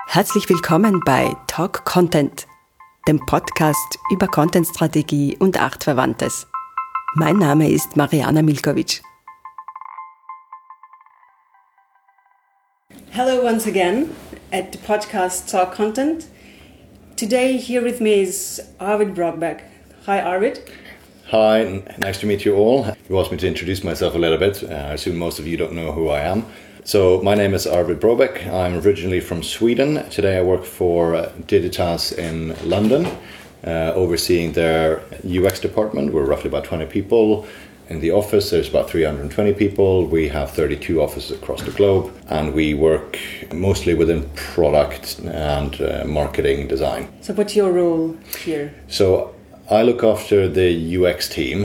Herzlich willkommen bei Talk Content, dem Podcast über Contentstrategie und Artverwandtes. Mein Name ist Mariana Milkovic. Hello once again at the podcast Talk Content. Today here with me is Arvid Brockback. Hi Arvid. Hi, nice to meet you all. You asked me to introduce myself a little bit. I assume most of you don't know who I am. So my name is Arvid Brockback. I'm originally from Sweden. Today I work for Digitas in London, overseeing their UX department. We're roughly about 20 people. In the office there's about 320 people. We have 32 offices across the globe, and we work mostly within product and marketing design. So what's your role here? So I look after the UX team.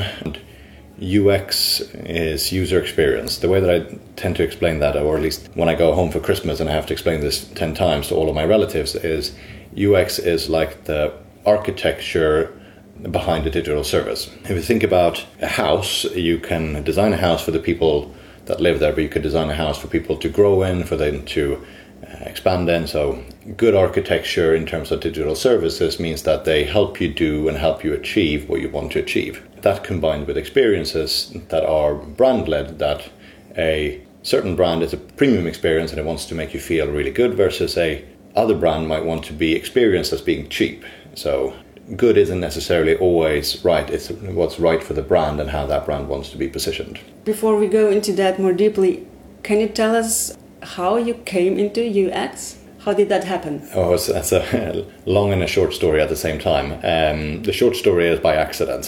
UX is user experience. The way that I tend to explain that, or at least when I go home for Christmas and I have to explain this 10 times to all of my relatives, is UX is like the architecture behind a digital service. If you think about a house, you can design a house for the people that live there, but you could design a house for people to grow in, for them to expand in. So good architecture in terms of digital services means that they help you do and help you achieve what you want to achieve. That combined with experiences that are brand-led, that a certain brand is a premium experience and it wants to make you feel really good, versus a other brand might want to be experienced as being cheap. So good isn't necessarily always right. It's what's right for the brand and how that brand wants to be positioned. Before we go into that more deeply, can you tell us how you came into UX? How did that happen? Oh, that's a long and a short story at the same time. The short story is by accident.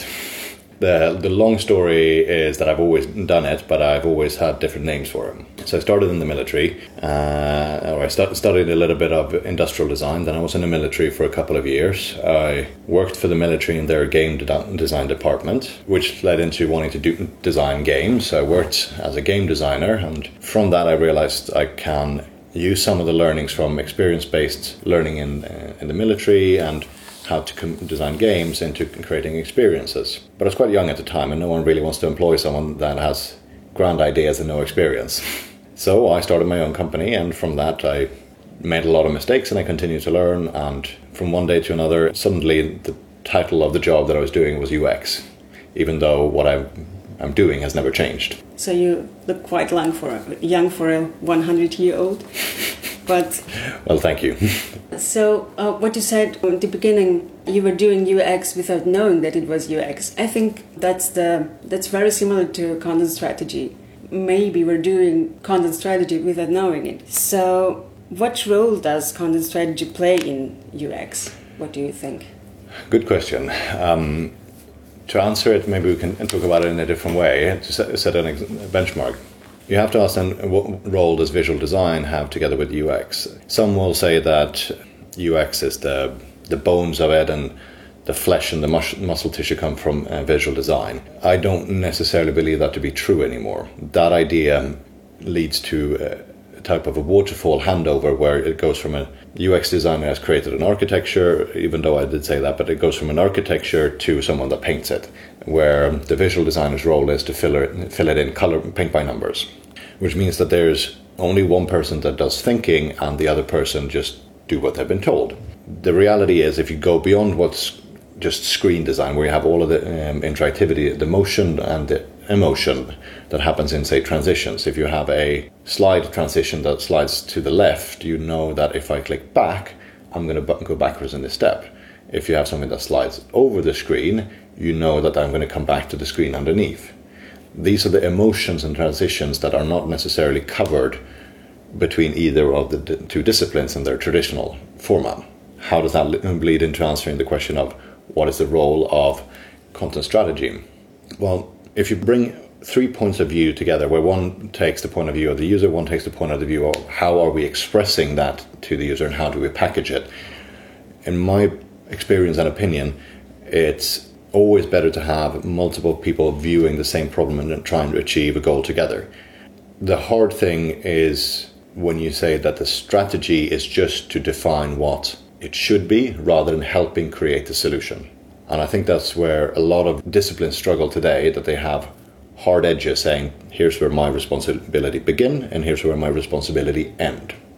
The long story is that I've always done it, but I've always had different names for it. So I started in the military, or I studied a little bit of industrial design. Then I was in the military for a couple of years. I worked for the military in their game design department, which led into wanting to design games. So I worked as a game designer, and from that I realized I can use some of the learnings from experience-based learning in the military and how to design games into creating experiences. But I was quite young at the time, and no one really wants to employ someone that has grand ideas and no experience. So I started my own company, and from that I made a lot of mistakes and I continued to learn, and from one day to another, suddenly the title of the job that I was doing was UX, even though what I'm doing has never changed. So you look quite young for a 100-year-old. But well, thank you. So what you said at the beginning, you were doing UX without knowing that it was UX. I think that's very similar to content strategy. Maybe we're doing content strategy without knowing it. So what role does content strategy play in UX? What do you think? Good question. To answer it, maybe we can talk about it in a different way, to set a benchmark. You have to ask then, what role does visual design have together with UX? Some will say that UX is the bones of it, and the flesh and the muscle tissue come from visual design. I don't necessarily believe that to be true anymore. That idea leads to a type of a waterfall handover, where it goes from a UX designer has created an architecture, even though I did say that, but it goes from an architecture to someone that paints it, where the visual designer's role is to fill it in color, paint by numbers, which means that there's only one person that does thinking and the other person just do what they've been told. The reality is, if you go beyond what's just screen design, where you have all of the interactivity, the motion and the emotion that happens in, say, transitions. If you have a slide transition that slides to the left, you know that if I click back, I'm going to go backwards in this step. If you have something that slides over the screen, you know that I'm going to come back to the screen underneath. These are the emotions and transitions that are not necessarily covered between either of the two disciplines in their traditional format. How does that bleed into answering the question of what is the role of content strategy? Well, if you bring 3 points of view together, where one takes the point of view of the user, one takes the point of view of how are we expressing that to the user and how do we package it. In my experience and opinion, it's always better to have multiple people viewing the same problem and trying to achieve a goal together. The hard thing is when you say that the strategy is just to define what it should be rather than helping create the solution. And I think that's where a lot of disciplines struggle today, that they have hard edges saying, here's where my responsibility begin and here's where my responsibility end.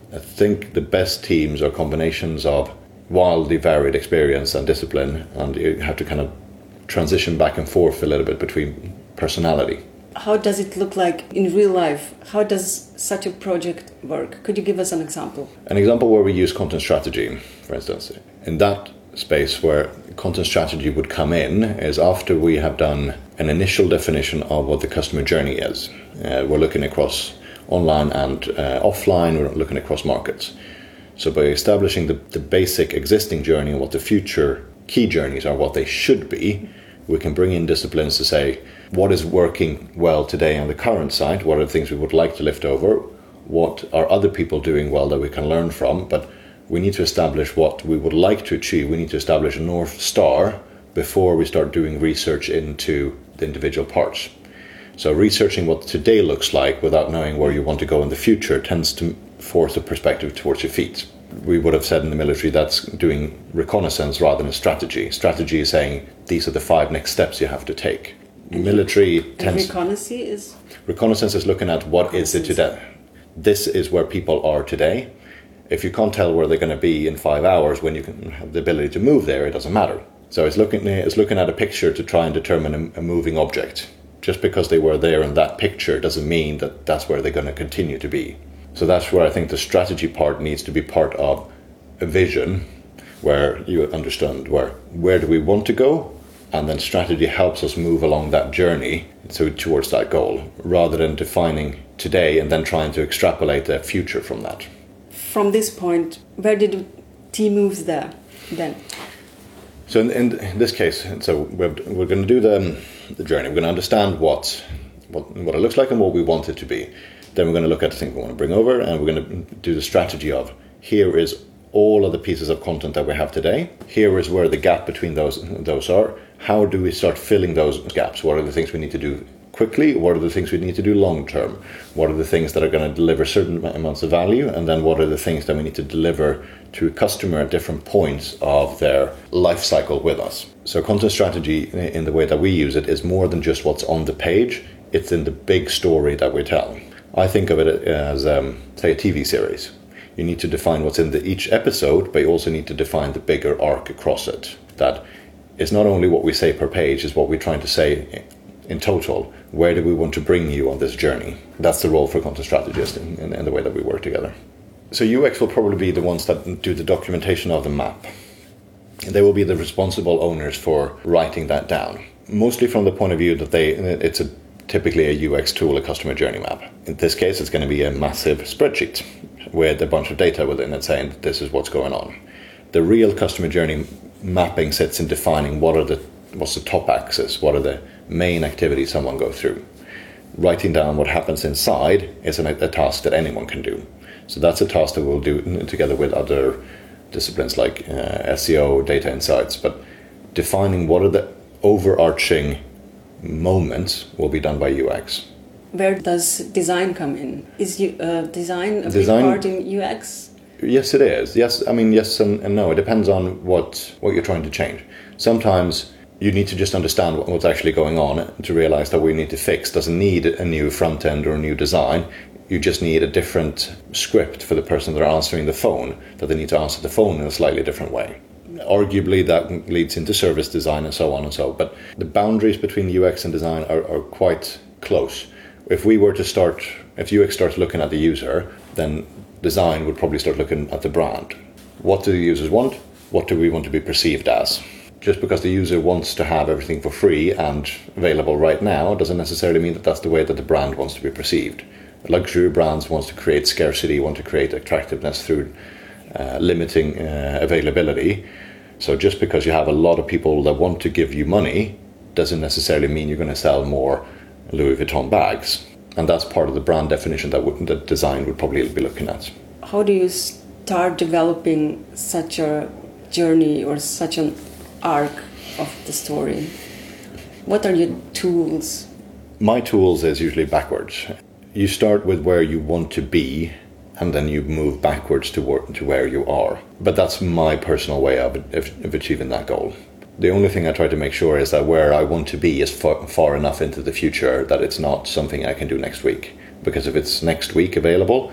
I think the best teams are combinations of wildly varied experience and discipline, and you have to kind of transition back and forth a little bit between personality. How does it look like in real life? How does such a project work? Could you give us an example? An example where we use content strategy, for instance. In that space where content strategy would come in is after we have done an initial definition of what the customer journey is. We're looking across online and offline, we're looking across markets. So by establishing the basic existing journey and what the future key journeys are, what they should be, we can bring in disciplines to say, what is working well today on the current site? What are the things we would like to lift over? What are other people doing well that we can learn from? But we need to establish what we would like to achieve. We need to establish a North Star before we start doing research into the individual parts. So researching what today looks like without knowing where you want to go in the future tends to force a perspective towards your feet. We would have said in the military that's doing reconnaissance rather than strategy. Strategy is saying these are the 5 next steps you have to take. Military tends... Reconnaissance is looking at what is it today. This is where people are today. If you can't tell where they're going to be in 5 hours when you can have the ability to move there, it doesn't matter. So it's looking at a picture to try and determine a moving object. Just because they were there in that picture doesn't mean that that's where they're going to continue to be. So that's where I think the strategy part needs to be part of a vision where you understand where do we want to go, and then strategy helps us move along that journey towards that goal, rather than defining today and then trying to extrapolate the future from that. From this point, where did the team moves there then? So in this case, so we're going to do the journey. We're going to understand what it looks like and what we want it to be. Then we're going to look at the things we want to bring over, and we're going to do the strategy of here is all of the pieces of content that we have today. Here is where the gap between those are. How do we start filling those gaps? What are the things we need to do quickly? What are the things we need to do long term? What are the things that are going to deliver certain amounts of value? And then what are the things that we need to deliver to a customer at different points of their life cycle with us? So content strategy, in the way that we use it, is more than just what's on the page. It's in the big story that we tell. I think of it as, say, a TV series. You need to define what's in each episode, but you also need to define the bigger arc across it. That is not only what we say per page, is what we're trying to say in total. Where do we want to bring you on this journey? That's the role for content strategists in the way that we work together. So UX will probably be the ones that do the documentation of the map. They will be the responsible owners for writing that down. Mostly from the point of view that it's typically a UX tool, a customer journey map. In this case, it's going to be a massive spreadsheet with a bunch of data within it saying this is what's going on. The real customer journey mapping sits in defining what's the top axis, what are the main activities someone goes through. Writing down what happens inside is a task that anyone can do. So that's a task that we'll do together with other disciplines like SEO, data insights, but defining what are the overarching moments will be done by UX. Where does design come in? Is design a big part in UX? Yes, it is. Yes, I mean, yes and no. It depends on what you're trying to change. Sometimes you need to just understand what's actually going on to realize that what you need to fix doesn't need a new front end or a new design. You just need a different script for the person that are answering the phone, that they need to answer the phone in a slightly different way. Arguably that leads into service design and so on and so, but the boundaries between UX and design are quite close. If UX starts looking at the user, then design would probably start looking at the brand. What do the users want? What do we want to be perceived as? Just because the user wants to have everything for free and available right now doesn't necessarily mean that that's the way that the brand wants to be perceived. Luxury brands want to create scarcity, want to create attractiveness through limiting availability. So just because you have a lot of people that want to give you money doesn't necessarily mean you're going to sell more Louis Vuitton bags. And that's part of the brand definition that design would probably be looking at. How do you start developing such a journey or such an arc of the story? What are your tools? My tools is usually backwards. You start with where you want to be, and then you move backwards to where you are. But that's my personal way of achieving that goal. The only thing I try to make sure is that where I want to be is far enough into the future that it's not something I can do next week. Because if it's next week available,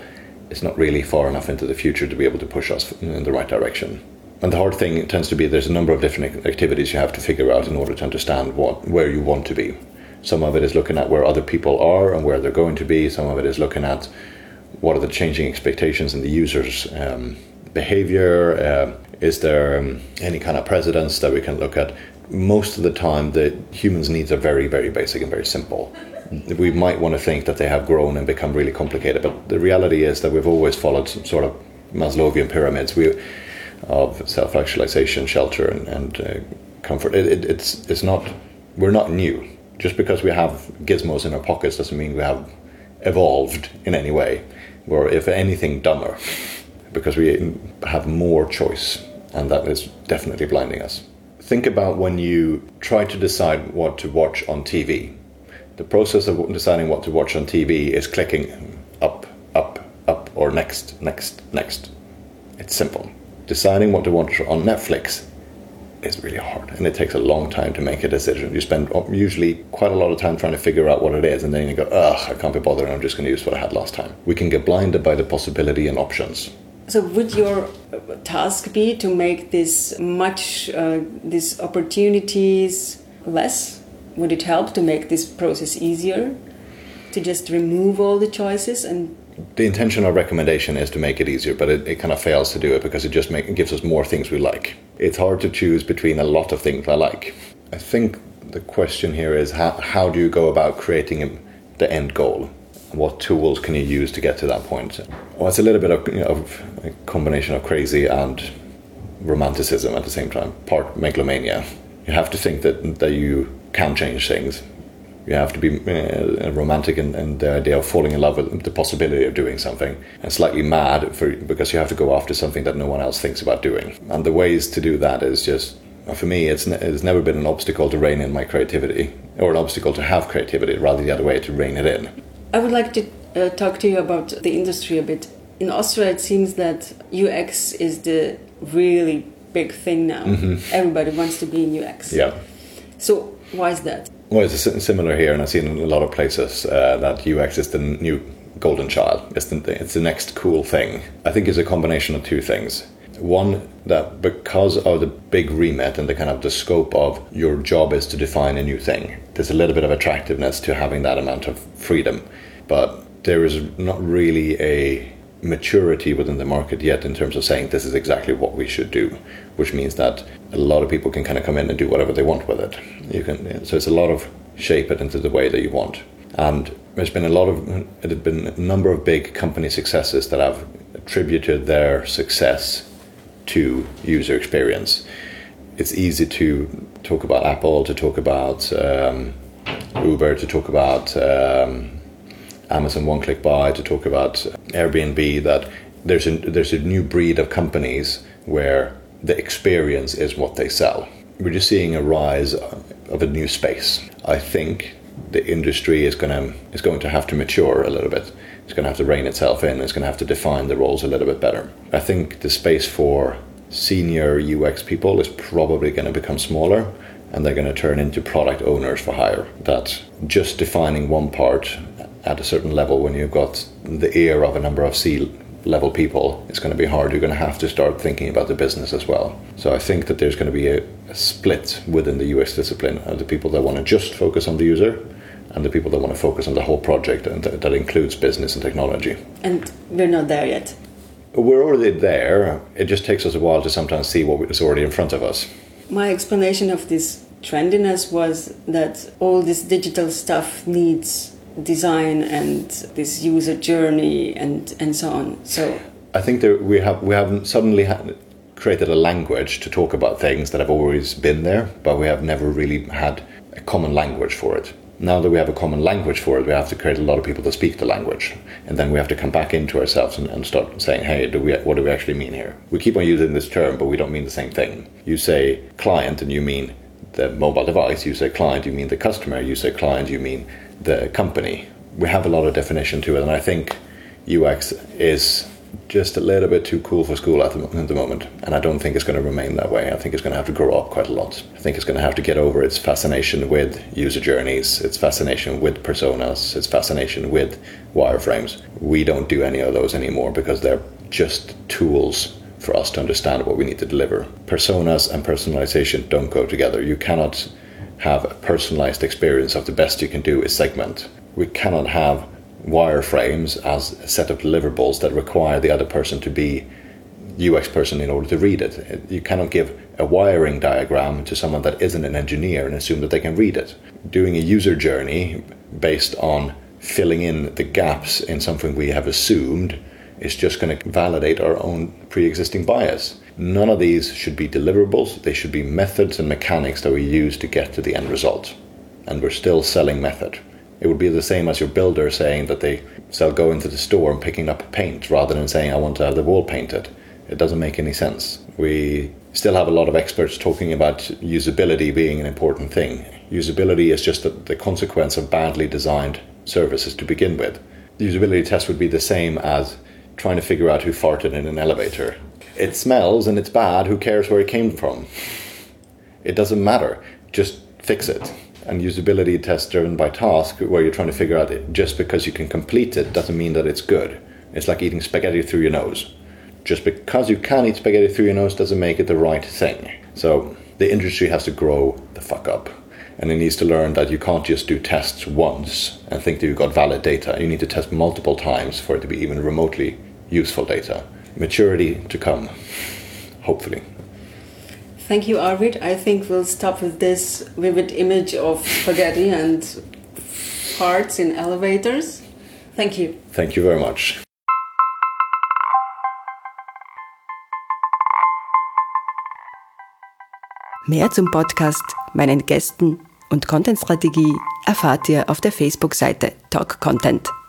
it's not really far enough into the future to be able to push us in the right direction. And the hard thing tends to be there's a number of different activities you have to figure out in order to understand where you want to be. Some of it is looking at where other people are and where they're going to be. Some of it is looking at what are the changing expectations in the user's behavior. Is there any kind of precedence that we can look at? Most of the time, the humans' needs are very, very basic and very simple. We might want to think that they have grown and become really complicated, but the reality is that we've always followed some sort of Maslowian pyramids of self-actualization, shelter, and comfort. It's not. We're not new. Just because we have gizmos in our pockets doesn't mean we have evolved in any way. We're, if anything, dumber, because we have more choice, and that is definitely blinding us. Think about when you try to decide what to watch on TV. The process of deciding what to watch on TV is clicking up, up, up, or next, next, next. It's simple. Deciding what to watch on Netflix is really hard, and it takes a long time to make a decision. You spend usually quite a lot of time trying to figure out what it is, and then you go, ugh, I can't be bothered, I'm just going to use what I had last time. We can get blinded by the possibility and options. So would your task be to make these opportunities less? Would it help to make this process easier? To just remove all the choices? And the intention or recommendation is to make it easier, but it kind of fails to do it because it just gives us more things we like. It's hard to choose between a lot of things I like. I think the question here is how do you go about creating the end goal? What tools can you use to get to that point? Well, it's a little bit of a combination of crazy and romanticism at the same time, part megalomania. You have to think that you can change things. You have to be romantic in the idea of falling in love with the possibility of doing something, and slightly mad because you have to go after something that no one else thinks about doing. And the ways to do that is just, for me, it's never been an obstacle to rein in my creativity, or an obstacle to have creativity, rather the other way, to rein it in. I would like to talk to you about the industry a bit. In Austria, it seems that UX is the really big thing now. Mm-hmm. Everybody wants to be in UX. Yeah. So why is that? Well, it's similar here, and I've seen in a lot of places that UX is the new golden child. It's the next cool thing. I think it's a combination of two things. One, that because of the big remit and the kind of the scope of your job is to define a new thing, there's a little bit of attractiveness to having that amount of freedom. But there is not really a maturity within the market yet in terms of saying this is exactly what we should do, which means that a lot of people can kind of come in and do whatever they want with it. So it's a lot of shape it into the way that you want. And there's been a number of big company successes that have attributed their success to user experience. It's easy to talk about Apple, to talk about Uber, to talk about Amazon One-Click Buy, to talk about Airbnb, that there's a new breed of companies where the experience is what they sell. We're just seeing a rise of a new space. I think the industry is going to have to mature a little bit. It's going to have to rein itself in. It's going to have to define the roles a little bit better. I think the space for senior UX people is probably going to become smaller, and they're going to turn into product owners for hire. That just defining one part at a certain level, when you've got the ear of a number of C-level people, it's going to be hard. You're going to have to start thinking about the business as well. So I think that there's going to be a split within the UX discipline of the people that want to just focus on the user and the people that want to focus on the whole project, and that includes business and technology. And we're not there yet. We're already there. It just takes us a while to sometimes see what is already in front of us. My explanation of this trendiness was that all this digital stuff needs design and this user journey and so on. So I think that we haven't suddenly created a language to talk about things that have always been there, but we have never really had a common language for it. Now that we have a common language for it, we have to create a lot of people that speak the language, and then we have to come back into ourselves and start saying, hey, what do we actually mean here? We keep on using this term, but we don't mean the same thing. You say client and you mean the mobile device. You say client, you mean the customer. You say client, you mean the company. We have a lot of definition to it, and I think UX is just a little bit too cool for school at the moment, and I don't think it's going to remain that way. I think it's going to have to grow up quite a lot. I think it's going to have to get over its fascination with user journeys, its fascination with personas, its fascination with wireframes. We don't do any of those anymore because they're just tools for us to understand what we need to deliver. Personas and personalization don't go together. You cannot have a personalized experience of the best you can do is segment. We cannot have wireframes as a set of deliverables that require the other person to be UX person in order to read it. You cannot give a wiring diagram to someone that isn't an engineer and assume that they can read it. Doing a user journey based on filling in the gaps in something we have assumed is just going to validate our own pre-existing bias. None of these should be deliverables. They should be methods and mechanics that we use to get to the end result. And we're still selling method. It would be the same as your builder saying that they sell going to the store and picking up paint rather than saying, I want to have the wall painted. It doesn't make any sense. We still have a lot of experts talking about usability being an important thing. Usability is just the consequence of badly designed services to begin with. The usability test would be the same as trying to figure out who farted in an elevator. It smells and it's bad. Who cares where it came from? It doesn't matter. Just fix it. And usability tests driven by task, where you're trying to figure out it, just because you can complete it doesn't mean that it's good. It's like eating spaghetti through your nose. Just because you can eat spaghetti through your nose doesn't make it the right thing. So the industry has to grow the fuck up. And it needs to learn that you can't just do tests once and think that you've got valid data. You need to test multiple times for it to be even remotely useful data. Maturity to come, hopefully. Thank you, Arvid. I think we'll stop with this vivid image of spaghetti and farts in elevators. Thank you. Thank you very much. Mehr zum Podcast, meinen Gästen und Content-Strategie erfahrt ihr auf der Facebook-Seite Talk Content.